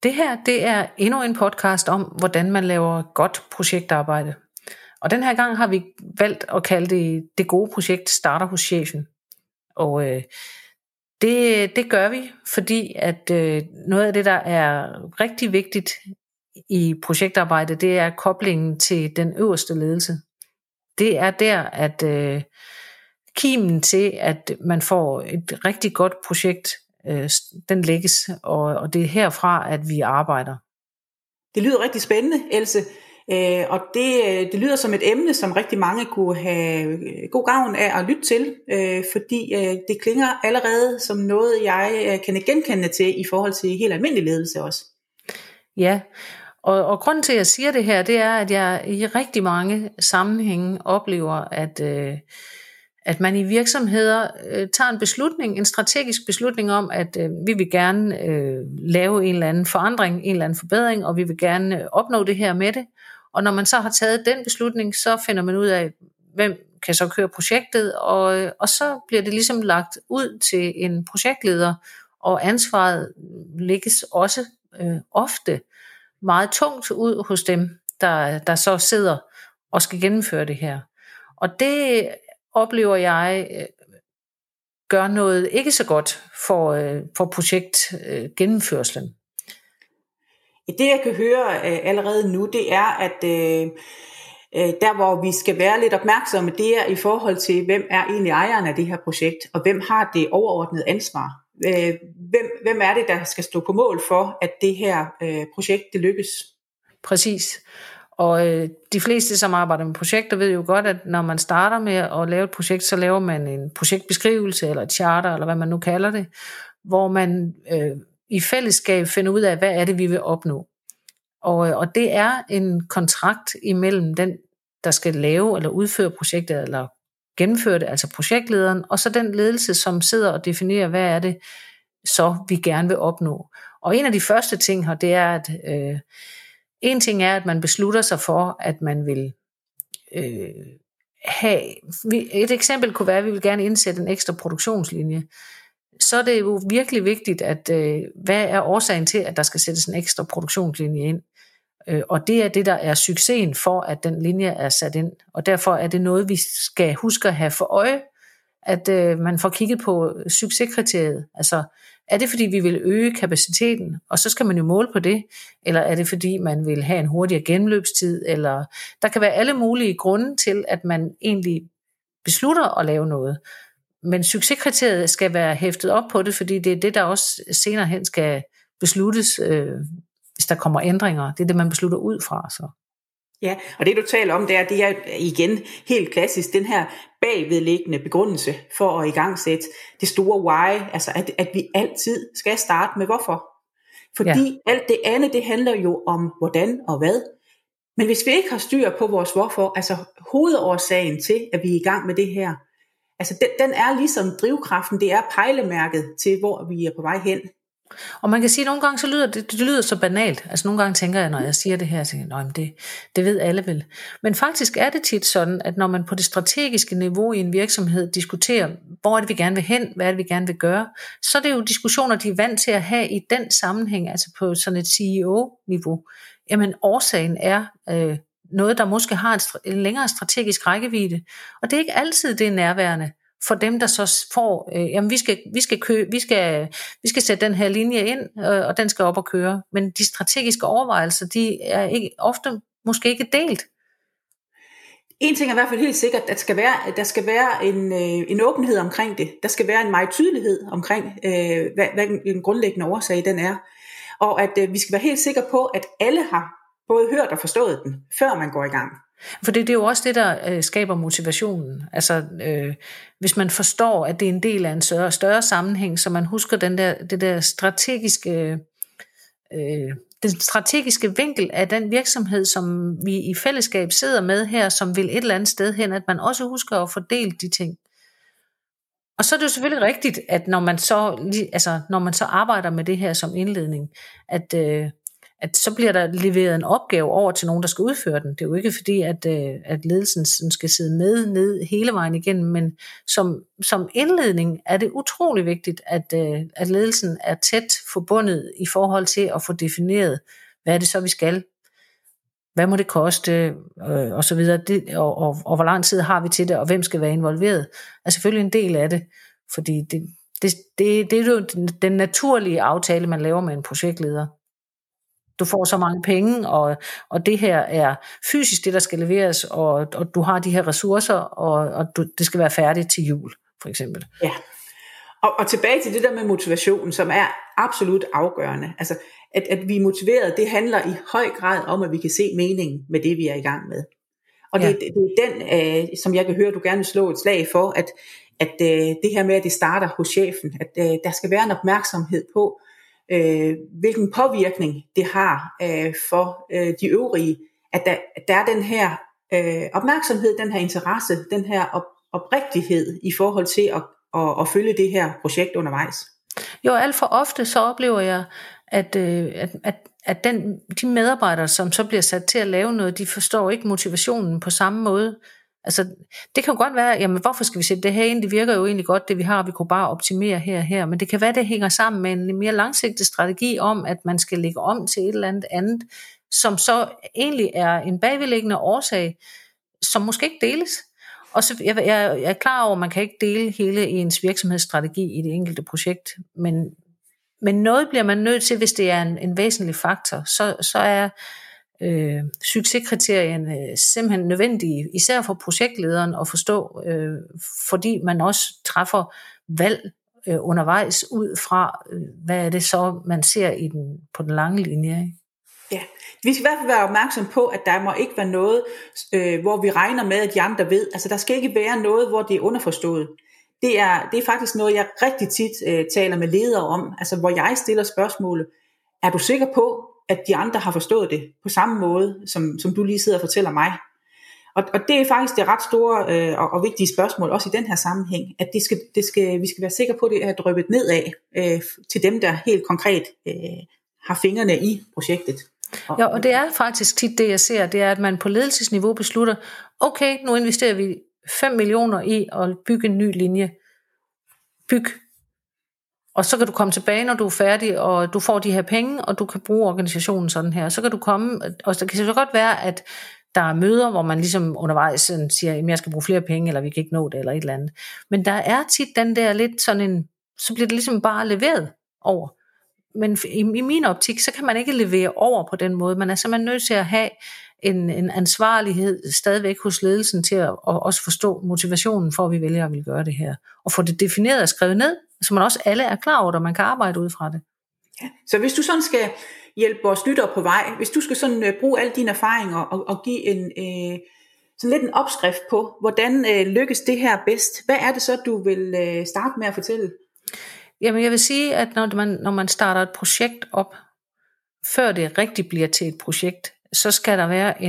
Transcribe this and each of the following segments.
Det her, det er endnu en podcast om, hvordan man laver godt projektarbejde. Og den her gang har vi valgt at kalde det gode projekt starter hos chefen. Og det gør vi, fordi at noget af det, der er rigtig vigtigt i projektarbejde, det er koblingen til den øverste ledelse. Det er der, at kimen til, at man får et rigtig godt projekt, den lægges, og det er herfra, at vi arbejder. Det lyder rigtig spændende, Else, og det lyder som et emne, som rigtig mange kunne have god gavn af at lytte til, fordi det klinger allerede som noget, jeg kan genkende til i forhold til helt almindelig ledelse også. Ja, og grunden til, at jeg siger det her, det er, at jeg i rigtig mange sammenhænge oplever, at man i virksomheder tager en beslutning, en strategisk beslutning om, at vi vil gerne lave en eller anden forandring, en eller anden forbedring, og vi vil gerne opnå det her med det. Og når man så har taget den beslutning, så finder man ud af, hvem kan så køre projektet, og så bliver det ligesom lagt ud til en projektleder, og ansvaret lægges også ofte meget tungt ud hos dem, der så sidder og skal gennemføre det her. Og det oplever jeg gør noget ikke så godt for projektgennemførslen. Det jeg kan høre allerede nu, det er, at der hvor vi skal være lidt opmærksomme, det er i forhold til, hvem er egentlig ejeren af det her projekt, og hvem har det overordnede ansvar. Hvem er det, der skal stå på mål for, at det her projekt det lykkes? Præcis. Og de fleste, som arbejder med projekter, ved jo godt, at når man starter med at lave et projekt, så laver man en projektbeskrivelse, eller et charter, eller hvad man nu kalder det, hvor man i fællesskab finder ud af, hvad er det, vi vil opnå. Og det er en kontrakt imellem den, der skal lave eller udføre projektet, eller gennemføre det, altså projektlederen, og så den ledelse, som sidder og definerer, hvad er det, så vi gerne vil opnå. Og en af de første ting her, det er, at en ting er, at man beslutter sig for, at man vil have... Et eksempel kunne være, at vi vil gerne indsætte en ekstra produktionslinje. Så er det jo virkelig vigtigt, at hvad er årsagen til, at der skal sættes en ekstra produktionslinje ind. Og det er det, der er succesen for, at den linje er sat ind. Og derfor er det noget, vi skal huske at have for øje, at man får kigget på succeskriteriet. Altså, er det fordi, vi vil øge kapaciteten, og så skal man jo måle på det, eller er det fordi, man vil have en hurtigere gennemløbstid, eller der kan være alle mulige grunde til, at man egentlig beslutter at lave noget. Men succeskriteriet skal være hæftet op på det, fordi det er det, der også senere hen skal besluttes, hvis der kommer ændringer. Det er det, man beslutter ud fra. Så. Ja, og det du taler om, det er igen helt klassisk, den her bagvedliggende begrundelse for at igangsætte det store why, altså at vi altid skal starte med hvorfor. Fordi alt det andet, det handler jo om hvordan og hvad. Men hvis vi ikke har styr på vores hvorfor, altså hovedårsagen til, at vi er i gang med det her, altså den er ligesom drivkraften, det er pejlemærket til, hvor vi er på vej hen. Og man kan sige, at nogle gange så lyder det lyder så banalt. Altså nogle gange tænker jeg, når jeg siger det her, så tænker jeg, det ved alle vel. Men faktisk er det tit sådan, at når man på det strategiske niveau i en virksomhed diskuterer, hvor er det vi gerne vil hen, hvad er det vi gerne vil gøre, så er det jo diskussioner, de er vant til at have i den sammenhæng, altså på sådan et CEO-niveau. Jamen årsagen er noget, der måske har en længere strategisk rækkevidde, og det er ikke altid det nærværende for dem, der så får, jamen vi skal sætte den her linje ind, og den skal op og køre. Men de strategiske overvejelser, de er ikke, ofte måske ikke delt. En ting er i hvert fald helt sikkert, at der skal være en åbenhed omkring det. Der skal være en meget tydelighed omkring, hvad den grundlæggende årsag den er. Og at vi skal være helt sikre på, at alle har både hørt og forstået den, før man går i gang. For det er jo også det, der skaber motivationen. Altså, hvis man forstår, at det er en del af en større sammenhæng, så man husker det der strategiske, den strategiske vinkel af den virksomhed, som vi i fællesskab sidder med her, som vil et eller andet sted hen, at man også husker at fordele de ting. Og så er det jo selvfølgelig rigtigt, at når man så arbejder med det her som indledning, at at så bliver der leveret en opgave over til nogen, der skal udføre den. Det er jo ikke fordi, at ledelsen skal sidde med ned hele vejen igennem, men som indledning er det utrolig vigtigt, at ledelsen er tæt forbundet i forhold til at få defineret, hvad er det så, vi skal. Hvad må det koste, og så videre, og hvor lang tid har vi til det, og hvem skal være involveret, er selvfølgelig en del af det, fordi det er jo den naturlige aftale, man laver med en projektleder. Du får så mange penge, og det her er fysisk det, der skal leveres, og du har de her ressourcer, og det skal være færdigt til jul, for eksempel. Ja, og tilbage til det der med motivationen, som er absolut afgørende. Altså, at vi er motiveret, det handler i høj grad om, at vi kan se meningen med det, vi er i gang med. Og det er den, som jeg kan høre, du gerne vil slå et slag for, at det her med, at det starter hos chefen, at der skal være en opmærksomhed på, hvilken påvirkning det har for de øvrige, at der er den her opmærksomhed, den her interesse, den her oprigtighed i forhold til at følge det her projekt undervejs. Jo, alt for ofte så oplever jeg, at de medarbejdere, som så bliver sat til at lave noget, de forstår ikke motivationen på samme måde. Altså, det kan jo godt være, jamen hvorfor skal vi sætte det her ind? Det virker jo egentlig godt, det vi har, vi kunne bare optimere her. Men det kan være, det hænger sammen med en mere langsigtet strategi om, at man skal lægge om til et eller andet, som så egentlig er en bagvedliggende årsag, som måske ikke deles. Og så jeg er klar over, at man kan ikke dele hele ens virksomhedsstrategi i det enkelte projekt, men noget bliver man nødt til, hvis det er en væsentlig faktor, så er succeskriterien simpelthen nødvendige, især for projektlederen at forstå, fordi man også træffer valg undervejs ud fra, hvad er det så, man ser på den lange linje. Ikke? Ja, vi skal i hvert fald være opmærksom på, at der må ikke være noget, hvor vi regner med, at de andre ved. Altså der skal ikke være noget, hvor det er underforstået. Det er faktisk noget, jeg rigtig tit taler med ledere om, altså hvor jeg stiller spørgsmålet, er du sikker på, at de andre har forstået det på samme måde, som du lige sidder og fortæller mig? Og det er faktisk det ret store og vigtige spørgsmål, også i den her sammenhæng, at vi skal være sikre på, at det er dryppet nedad til dem, der helt konkret har fingrene i projektet. Ja, og det er faktisk tit det, jeg ser, det er, at man på ledelsesniveau beslutter, okay, nu investerer vi 5 millioner i at bygge en ny linje. Byg. Og så kan du komme tilbage, når du er færdig, og du får de her penge, og du kan bruge organisationen sådan her. Så kan du komme, og så kan det så godt være, at der er møder, hvor man ligesom undervejs siger, at jeg skal bruge flere penge, eller vi kan ikke nå det, eller et eller andet. Men der er tit den der lidt sådan en, så bliver det ligesom bare leveret over. Men i min optik, så kan man ikke levere over på den måde. Man er simpelthen nødt til at have en ansvarlighed stadigvæk hos ledelsen til at også forstå motivationen for, at vi vælger at ville gøre det her. Og få det defineret og skrevet ned, så man også alle er klar over det, og man kan arbejde ud fra det. Ja. Så hvis du sådan skal hjælpe vores lyttere på vej, hvis du skal sådan bruge alle dine erfaringer og give sådan lidt en opskrift på, hvordan lykkes det her bedst, hvad er det så, du vil starte med at fortælle? Jamen jeg vil sige, at når man starter et projekt op, før det rigtig bliver til et projekt, så skal der være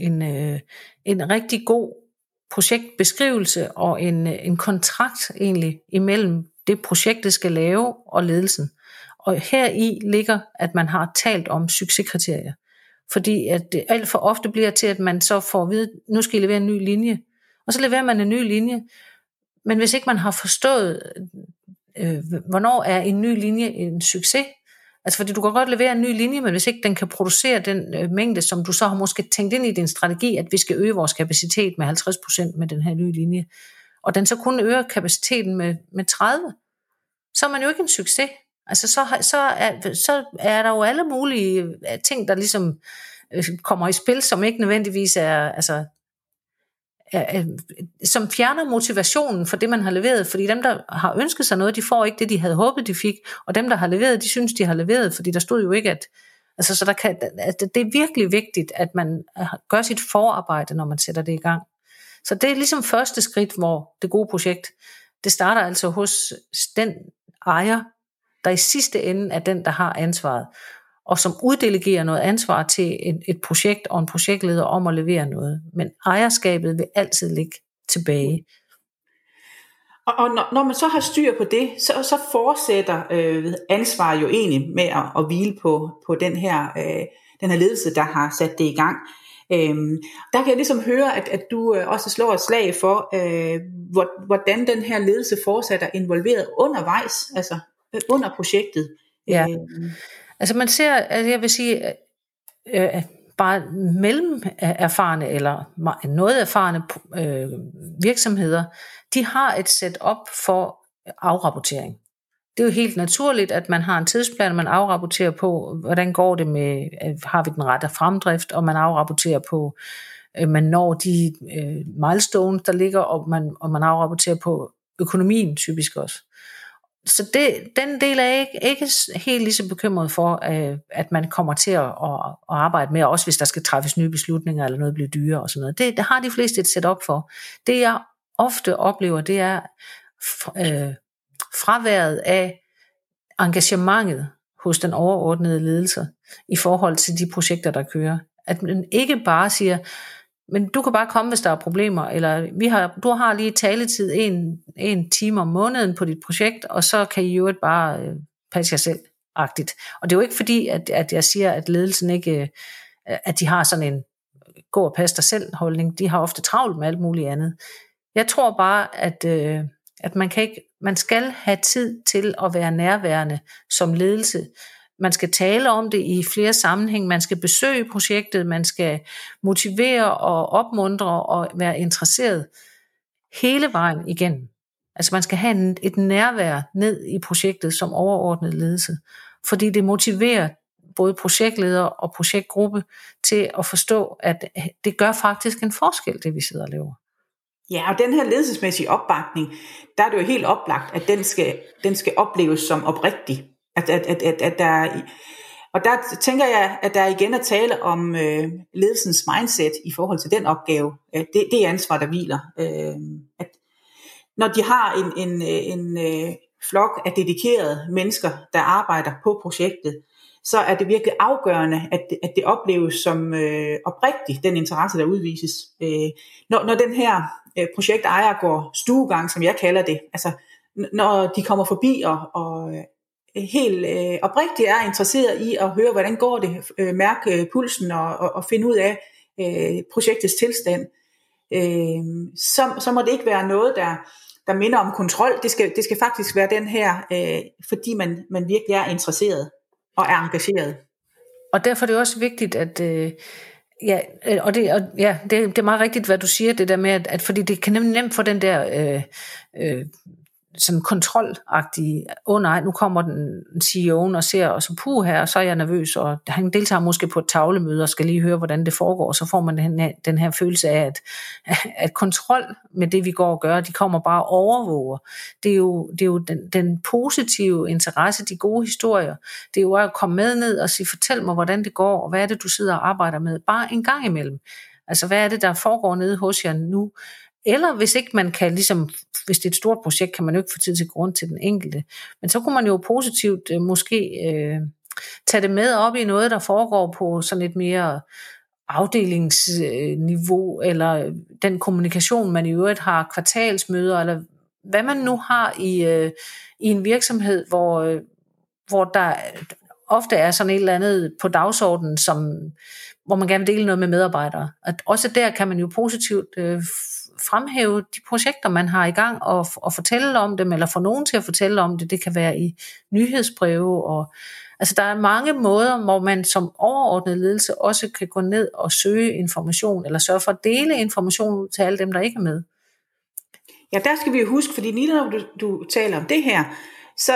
en rigtig god projektbeskrivelse og en kontrakt egentlig imellem det projekt, det skal lave, og ledelsen. Og heri ligger, at man har talt om succeskriterier. Fordi at det alt for ofte bliver til, at man så får at vide, nu skal I levere en ny linje. Og så leverer man en ny linje. Men hvis ikke man har forstået, hvornår er en ny linje en succes, altså fordi du kan godt levere en ny linje, men hvis ikke den kan producere den mængde, som du så har måske tænkt ind i din strategi, at vi skal øge vores kapacitet med 50% med den her nye linje, og den så kun øger kapaciteten med 30, så er man jo ikke en succes. Altså så er der jo alle mulige ting, der ligesom kommer i spil, som ikke nødvendigvis er som fjerner motivationen for det, man har leveret, fordi dem, der har ønsket sig noget, de får ikke det, de havde håbet, de fik, og dem, der har leveret, de synes, de har leveret, fordi der stod jo ikke, at det er virkelig vigtigt, at man gør sit forarbejde, når man sætter det i gang. Så det er ligesom første skridt, hvor det gode projekt, det starter altså hos den ejer, der i sidste ende er den, der har ansvaret, og som uddelegerer noget ansvar til et projekt og en projektleder om at levere noget. Men ejerskabet vil altid ligge tilbage. Og når man så har styr på det, så fortsætter ansvar jo egentlig med at hvile på den her ledelse, der har sat det i gang. Der kan jeg ligesom høre, at du også slår et slag for, hvordan den her ledelse fortsætter involveret undervejs, altså under projektet. Ja, altså man ser, altså jeg vil sige, bare mellem erfarne eller noget erfarne virksomheder, de har et setup for afrapportering. Det er jo helt naturligt, at man har en tidsplan, man afrapporterer på, hvordan går det med, har vi den rette fremdrift, og man afrapporterer på, man når de milestones, der ligger, og man afrapporterer på økonomien typisk også. Så den del er jeg ikke helt lige så bekymret for, at man kommer til at arbejde med, også hvis der skal træffes nye beslutninger, eller noget bliver dyrere og sådan noget. Det har de fleste et setup for. Det jeg ofte oplever, det er fraværet af engagementet hos den overordnede ledelse i forhold til de projekter, der kører. At man ikke bare siger, men du kan bare komme, hvis der er problemer, eller du har lige taletid en time om måneden på dit projekt, og så kan I jo bare passe jer selv-agtigt. Og det er jo ikke fordi, at jeg siger, at ledelsen ikke, at de har sådan en gå og passe dig selv-holdning. De har ofte travlt med alt muligt andet. Jeg tror bare, at man skal have tid til at være nærværende som ledelse. Man skal tale om det i flere sammenhæng, man skal besøge projektet, man skal motivere og opmuntre og være interesseret hele vejen igen. Altså man skal have et nærvær ned i projektet som overordnet ledelse, fordi det motiverer både projektleder og projektgruppe til at forstå, at det gør faktisk en forskel, det vi sidder og laver. Ja, og den her ledelsesmæssige opbakning, der er det jo helt oplagt, at den skal opleves som oprigtig. Og der tænker jeg, at der igen er tale om ledelsens mindset i forhold til den opgave. Det er ansvar, der hviler. At når de har en flok af dedikerede mennesker, der arbejder på projektet, så er det virkelig afgørende, at det opleves som oprigtigt, den interesse, der udvises. Når den her projektejer går stuegang, som jeg kalder det, altså når de kommer forbi og helt oprigtigt er interesseret i at høre, hvordan går det, mærke pulsen og finde ud af projektets tilstand, så må det ikke være noget, der minder om kontrol. Det skal faktisk være den her, fordi man virkelig er interesseret og er engageret. Og derfor er det også vigtigt, at det er meget rigtigt, hvad du siger, det der med, at fordi det kan nemt få den der sådan kontrolagtige, nej, nu kommer den CEO'en og ser, og så her, og så er jeg nervøs, og han deltager måske på et tavlemøde, og skal lige høre, hvordan det foregår, og så får man den her følelse af, at kontrol med det, vi går og gør, de kommer bare og overvåger. Det er jo den positive interesse, de gode historier, det er jo at komme med ned og sige, fortæl mig, hvordan det går, og hvad er det, du sidder og arbejder med, bare en gang imellem. Altså, hvad er det, der foregår nede hos jer nu? Eller hvis ikke man kan, ligesom, hvis det er et stort projekt, kan man jo ikke få tid til grund til den enkelte. Men så kunne man jo positivt måske tage det med op i noget, der foregår på sådan et mere afdelingsniveau, eller den kommunikation, man i øvrigt har, kvartalsmøder, eller hvad man nu har i en virksomhed, hvor der ofte er sådan et eller andet på dagsordenen, hvor man gerne vil dele noget med medarbejdere. At også der kan man jo positivt fremhæve de projekter, man har i gang, og fortælle om dem, eller få nogen til at fortælle om det. Det kan være i nyhedsbreve, og altså der er mange måder, hvor man som overordnet ledelse også kan gå ned og søge information, eller sørge for at dele information ud til alle dem, der ikke er med. Ja, der skal vi jo huske, fordi lige når du taler om det her, så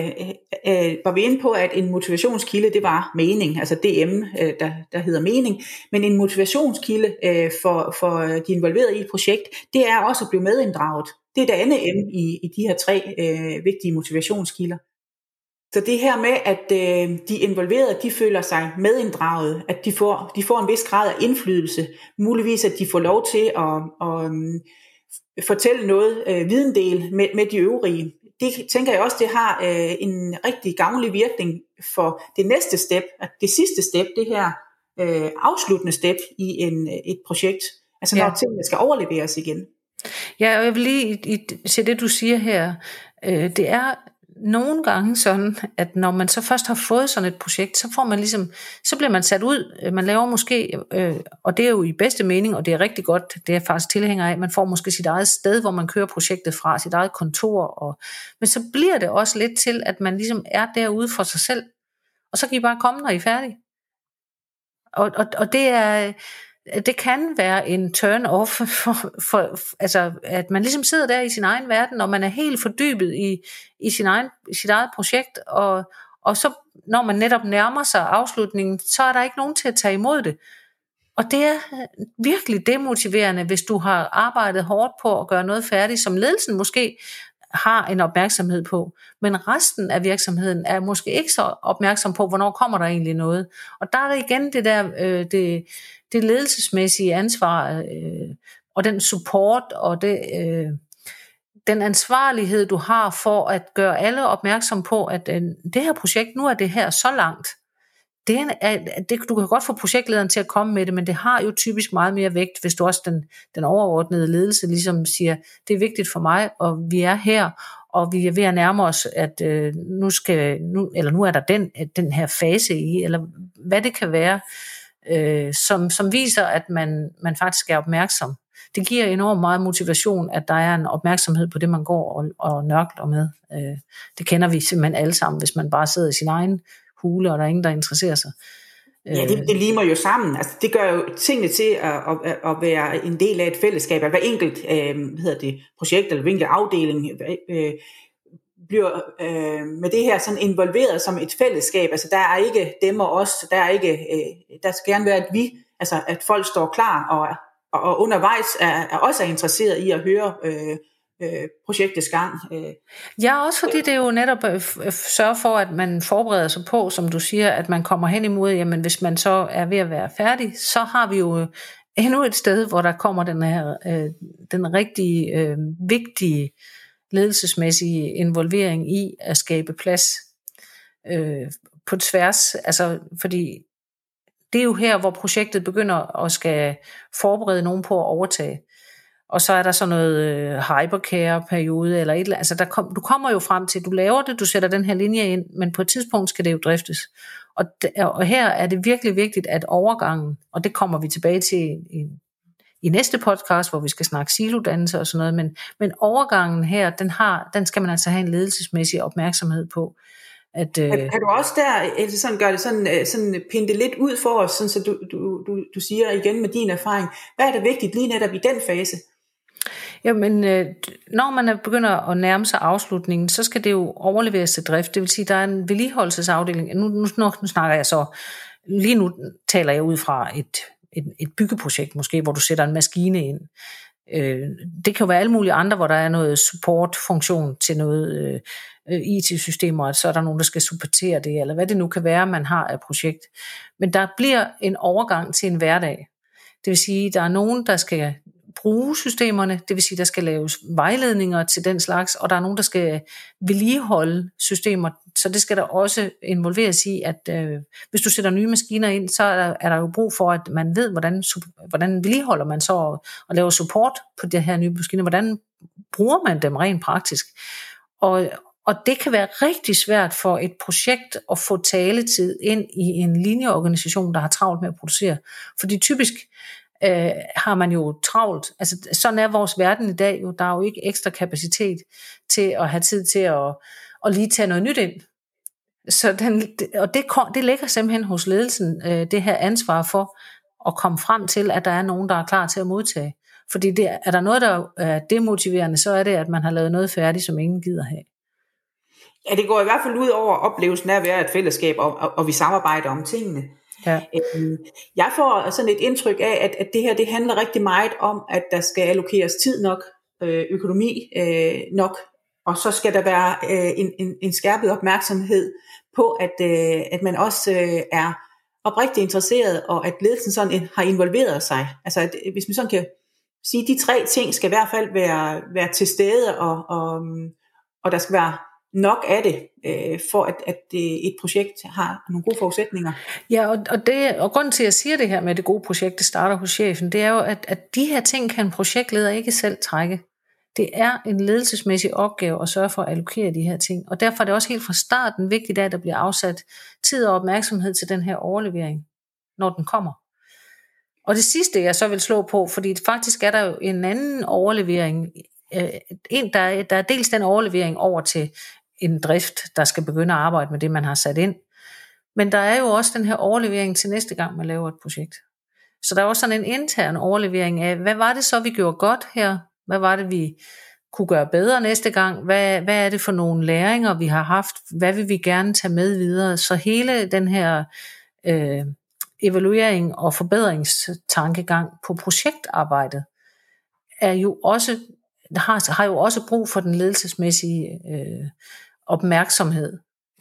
var vi inde på, at en motivationskilde, det var mening, altså DM, der hedder mening, men en motivationskilde for de involverede i et projekt, det er også at blive medinddraget. Det er det andet M i de her 3 vigtige motivationskilder. Så det her med, at de involverede, de føler sig medinddraget, at de får en vis grad af indflydelse, muligvis at de får lov til at fortælle noget videndel med de øvrige. Det tænker jeg også, det har en rigtig gavnlig virkning for det næste step, det sidste step, det her afsluttende step i et projekt, altså når tingene skal overleveres igen. Ja, og jeg vil lige til det, du siger her. Det er nogle gange sådan, at når man så først har fået sådan et projekt, så får man ligesom, så bliver man sat ud. Man laver måske, og det er jo i bedste mening, og det er rigtig godt, det er faktisk tilhænger af, man får måske sit eget sted, hvor man kører projektet fra, sit eget kontor. Men så bliver det også lidt til, at man ligesom er derude for sig selv. Og så kan I bare komme, når I er færdige. Og det kan være en turn-off for altså, at man ligesom sidder der i sin egen verden, og man er helt fordybet i sit eget projekt, og så når man netop nærmer sig afslutningen, så er der ikke nogen til at tage imod det. Og det er virkelig demotiverende, hvis du har arbejdet hårdt på at gøre noget færdigt, som ledelsen måske har en opmærksomhed på, men resten af virksomheden er måske ikke så opmærksom på, hvornår kommer der egentlig noget. Og der er det igen det der, det ledelsesmæssige ansvar, og den support, og den ansvarlighed, du har for at gøre alle opmærksom på, at det her projekt, nu er det her så langt. Du kan godt få projektlederen til at komme med det, men det har jo typisk meget mere vægt, hvis du også den overordnede ledelse ligesom siger, det er vigtigt for mig, og vi er her, og vi er ved at nærme os, at nu er der den her fase i, eller hvad det kan være, som viser, at man faktisk er opmærksom. Det giver enormt meget motivation, at der er en opmærksomhed på det, man går og nørkler med. Det kender vi simpelthen alle sammen, hvis man bare sidder i sin egen hule, og der er ingen, der interesserer sig. Ja, det limer jo sammen. Altså, det gør jo tingene til at være en del af et fællesskab. At hver enkelt projekt eller hver enkelt afdeling bliver med det her sådan involveret som et fællesskab. Altså, der er ikke dem og os. Der skal gerne være et vi. Altså, at folk står klar og undervejs er også interesseret i at høre projektets gang. Ja, også fordi det jo netop sørger for, at man forbereder sig på, som du siger, at man kommer hen imod, jamen hvis man så er ved at være færdig, så har vi jo endnu et sted, hvor der kommer den rigtige, vigtige ledelsesmæssige involvering i at skabe plads på tværs, altså fordi det er jo her, hvor projektet begynder at skal forberede nogen på at overtage. Og så er der sådan noget hypercare-periode, eller et eller andet. Altså du kommer jo frem til, du laver det, du sætter den her linje ind, men på et tidspunkt skal det jo driftes. Og her er det virkelig vigtigt, at overgangen, og det kommer vi tilbage til i næste podcast, hvor vi skal snakke silodannelse og sådan noget, men overgangen her, den skal man altså have en ledelsesmæssig opmærksomhed på. Kan du også der sådan gøre det sådan pinde det lidt ud for os, sådan, så du siger igen med din erfaring, hvad er det vigtigt lige netop i den fase? Jamen, når man begynder at nærme sig afslutningen, så skal det jo overleveres til drift. Det vil sige, der er en vedligeholdelsesafdeling. Nu snakker jeg så, lige nu taler jeg ud fra et byggeprojekt måske, hvor du sætter en maskine ind. Det kan jo være alle mulige andre, hvor der er noget supportfunktion til noget IT-systemer, så er der nogen, der skal supportere det, eller hvad det nu kan være, man har af projekt. Men der bliver en overgang til en hverdag. Det vil sige, der er nogen, der skal bruge systemerne, det vil sige, der skal laves vejledninger til den slags, og der er nogen, der skal vedligeholde systemer, så det skal der også involveres i, at hvis du sætter nye maskiner ind, så er der jo brug for, at man ved, hvordan vedligeholder man så og laver support på de her nye maskiner, hvordan bruger man dem rent praktisk. Og det kan være rigtig svært for et projekt at få taletid ind i en linjeorganisation, der har travlt med at producere, fordi typisk har man jo travlt. Altså sådan er vores verden i dag jo. Der er jo ikke ekstra kapacitet til at have tid til at lige tage noget nyt ind. Så det ligger simpelthen hos ledelsen, det her ansvar for at komme frem til, at der er nogen, der er klar til at modtage. Fordi er der noget, der er demotiverende, så er det, at man har lavet noget færdigt, som ingen gider have. Ja, det går i hvert fald ud over oplevelsen af at være et fællesskab, og vi samarbejder om tingene. Ja. Jeg får sådan et indtryk af, at det her det handler rigtig meget om, at der skal allokeres tid nok, økonomi nok, og så skal der være en skærpet opmærksomhed på, at man også er oprigtigt interesseret, og at ledelsen sådan har involveret sig. Altså at, hvis man sådan kan sige, de 3 ting skal i hvert fald være til stede, og der skal være nok af det, for at et projekt har nogle gode forudsætninger. Ja, og grunden til, at jeg siger det her med det gode projekt, det starter hos chefen, det er jo, at de her ting kan en projektleder ikke selv trække. Det er en ledelsesmæssig opgave at sørge for at allokere de her ting, og derfor er det også helt fra starten vigtigt, at der bliver afsat tid og opmærksomhed til den her overlevering, når den kommer. Og det sidste, jeg så vil slå på, fordi faktisk er der jo en anden overlevering, der er dels den overlevering over til en drift, der skal begynde at arbejde med det, man har sat ind, men der er jo også den her overlevering til næste gang, man laver et projekt. Så der er også sådan en intern overlevering af, hvad var det så, vi gjorde godt her? Hvad var det, vi kunne gøre bedre næste gang? Hvad er det for nogle læringer, vi har haft? Hvad vil vi gerne tage med videre? Så hele den her evaluering og forbedringstankegang på projektarbejdet er jo også, har jo også brug for den ledelsesmæssige opmærksomhed.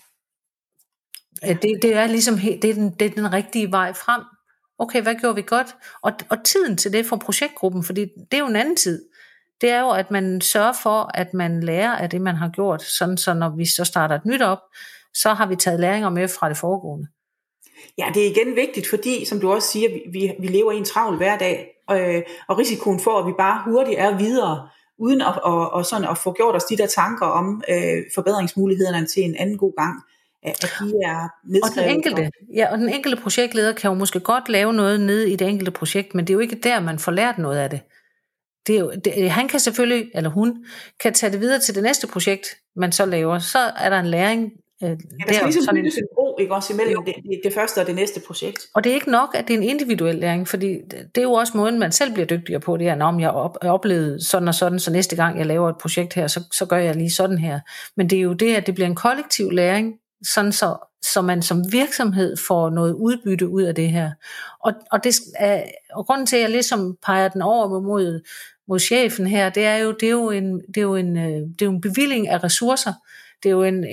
Det er ligesom det er den rigtige vej frem. Okay, hvad gjorde vi godt? Og tiden til det for projektgruppen, fordi det er jo en anden tid. Det er jo, at man sørger for, at man lærer af det, man har gjort, sådan så når vi så starter et nyt op, så har vi taget læringer med fra det foregående. Ja, det er igen vigtigt, fordi, som du også siger, vi lever i en travl hverdag, og risikoen for, at vi bare hurtigt er videre, uden at få gjort os de der tanker om forbedringsmulighederne til en anden god gang, at de er nedskrevet. Og den enkelte projektleder kan jo måske godt lave noget nede i det enkelte projekt, men det er jo ikke der, man får lært noget af det. Han kan selvfølgelig, eller hun, kan tage det videre til det næste projekt, man så laver. Så er der en læring. Der skal ligesom bygges en bro, ikke også, imellem det første og det næste projekt. Og det er ikke nok, at det er en individuel læring, fordi det er jo også måden, man selv bliver dygtigere på. Det er, om jeg oplevede sådan og sådan, så næste gang jeg laver et projekt her, så gør jeg lige sådan her. Men det er jo det, at det bliver en kollektiv læring, sådan så man som virksomhed får noget udbytte ud af det her. Og grunden til, at jeg ligesom peger den over mod chefen her, det er jo en bevilling af ressourcer. Det er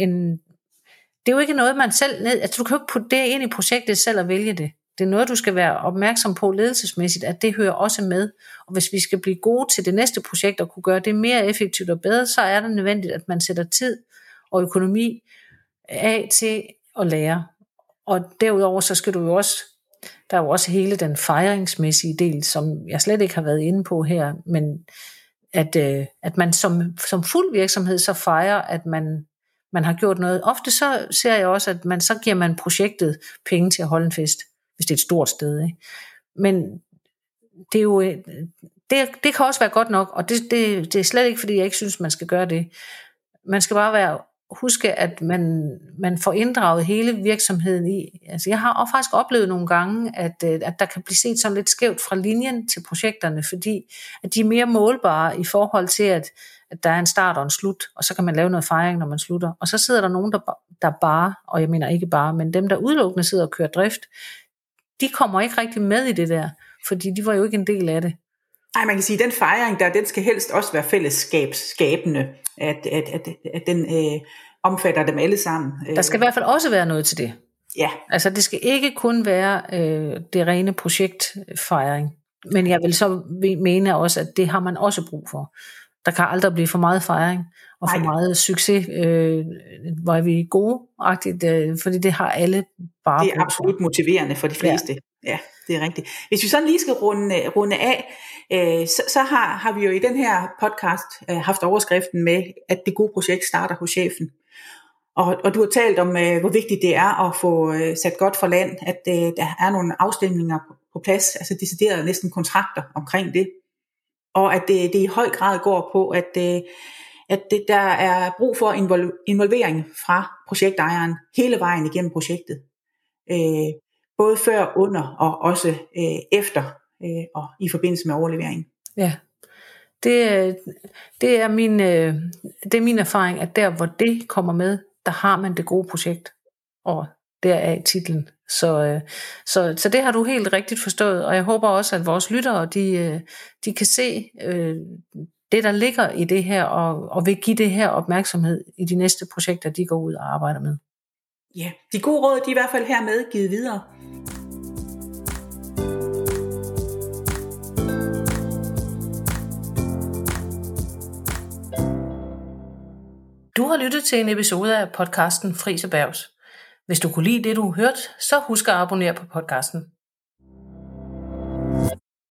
jo ikke noget, man selv du kan jo ikke putte det ind i projektet selv og vælge det. Det er noget, du skal være opmærksom på ledelsesmæssigt, at det hører også med. Og hvis vi skal blive gode til det næste projekt og kunne gøre det mere effektivt og bedre, så er det nødvendigt, at man sætter tid og økonomi af til at lære. Og derudover så skal du jo også, der er jo også hele den fejringsmæssige del, som jeg slet ikke har været inde på her, men at man som fuld virksomhed så fejrer, at man har gjort noget. Ofte så ser jeg også, at så giver man projektet penge til at holde en fest, hvis det er et stort sted. Ikke? Men det er jo, det kan også være godt nok, og det er slet ikke, fordi jeg ikke synes, man skal gøre det. Man skal bare huske, at man får inddraget hele virksomheden i. Altså jeg har faktisk oplevet nogle gange, at der kan blive set sådan lidt skævt fra linjen til projekterne, fordi at de er mere målbare i forhold til, at der er en start og en slut, og så kan man lave noget fejring, når man slutter. Og så sidder der nogen, der bare, og jeg mener ikke bare, men dem, der udelukkende sidder og kører drift, de kommer ikke rigtig med i det der, fordi de var jo ikke en del af det. Nej, man kan sige, at den fejring der, den skal helst også være fællesskabsskabende, at den omfatter dem alle sammen. Der skal i hvert fald også være noget til det. Ja. Altså det skal ikke kun være det rene projektfejring, men jeg vil så mene også, at det har man også brug for. Der kan aldrig blive for meget fejring og for meget succes, hvor vi er gode-agtigt, fordi det har alle bare. Det er absolut motiverende for de fleste. Ja, det er rigtigt. Hvis vi sådan lige skal runde af, så har vi jo i den her podcast haft overskriften med, at det gode projekt starter hos chefen. Og du har talt om, hvor vigtigt det er at få sat godt for land, at der er nogle afstemninger på plads, altså deciderede næsten kontrakter omkring det. Og at det i høj grad går på, at der er brug for involvering fra projektejeren hele vejen igennem projektet. Både før, under og også efter og i forbindelse med overleveringen. Ja, det er min erfaring, at der hvor det kommer med, der har man det gode projekt, og deraf titlen. Så det har du helt rigtigt forstået, og jeg håber også, at vores lyttere, de kan se det, der ligger i det her, og vil give det her opmærksomhed i de næste projekter, de går ud og arbejder med. Ja, de gode råd, de er i hvert fald hermed givet videre. Du har lyttet til en episode af podcasten Friis Erhvervs. Hvis du kunne lide det, du hørte, så husk at abonnere på podcasten.